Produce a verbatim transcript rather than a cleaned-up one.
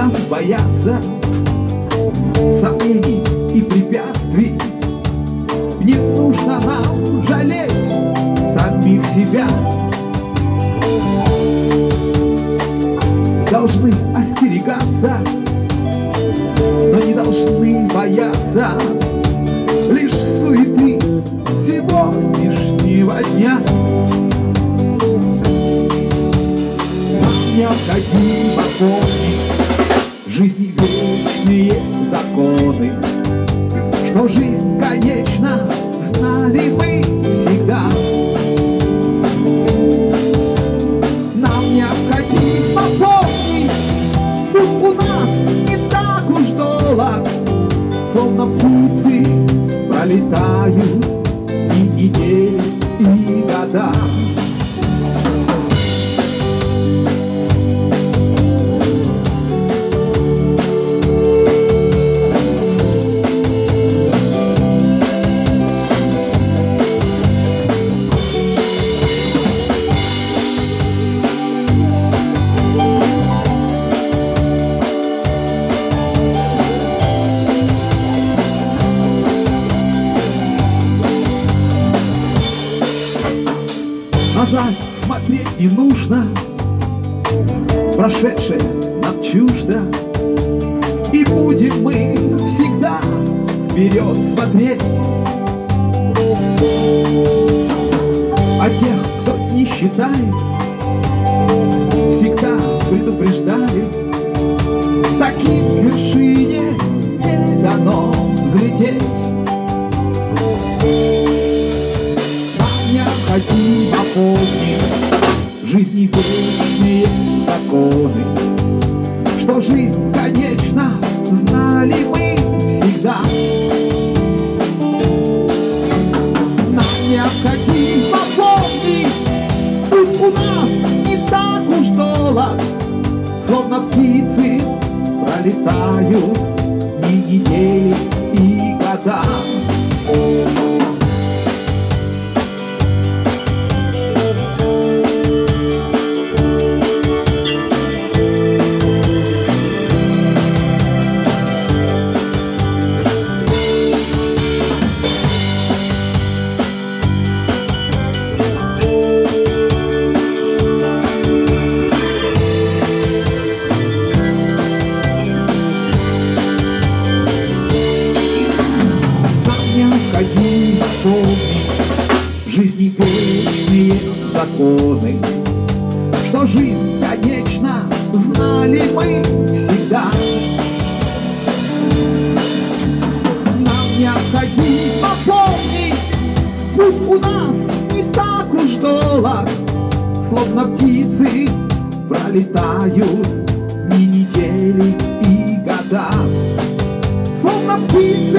нам бояться сомнений и препятствий. Не нужно нам жалеть самих себя. Должны остерегаться, но не должны бояться лишь суеты сегодняшнего дня. Нам необходимо помнить жизни вечные законы, что жизнь конечна, знали мы всегда. Нам необходимо помнить, путь у нас не так уж долг, словно птицы пролетают и недели, и года. Назад смотреть не нужно, прошедшее нам чуждо, и будем мы всегда вперед смотреть. А тех, кто не считает, всегда предупреждали, таким к вершине не дано взлететь. Необходимо помнить жизни вечные законы, что жизнь конечна, знали мы всегда. Нам необходимо помнить, путь у нас не так уж долг, словно птицы пролетают дни, недели и года. Необходимо помнить жизни вечные законы, что жизнь конечна, знали мы всегда. Нам необходимо помнить, путь у нас не так уж долг, словно птицы пролетают дни, недели и года. Словно птицы